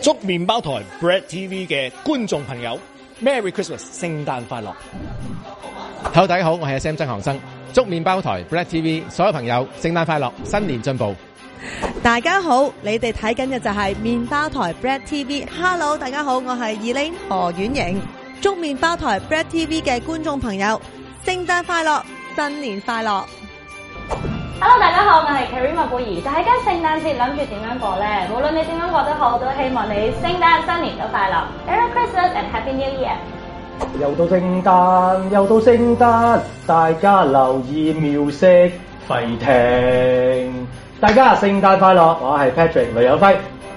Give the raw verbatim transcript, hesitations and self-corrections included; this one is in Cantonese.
祝麵包台 Bread T V 嘅觀眾朋友 Merry Christmas， 聖誕快樂。 Hello， 大家好，我係 Sam 曾航生，祝麵包台 Bread T V 所有朋友聖誕快樂，新年進步。 大家好，你哋睇緊嘅就係麵包台 Bread T V。Hello， 大家好，我係 Elaine 何婉瑩，祝麵包台 Bread T V 嘅觀眾朋友聖誕快樂，新年快樂。 Hello， 大家好，我係 Karima 貝兒。大家聖誕節諗住點樣過呢？無論你點樣過都好，都希望你聖誕新年都快樂。Merry Christmas and Happy New Year！ 又到聖誕，又到聖誕，大家留意妙色吠聽。大家聖誕快樂，我係 Patrick 雷有輝。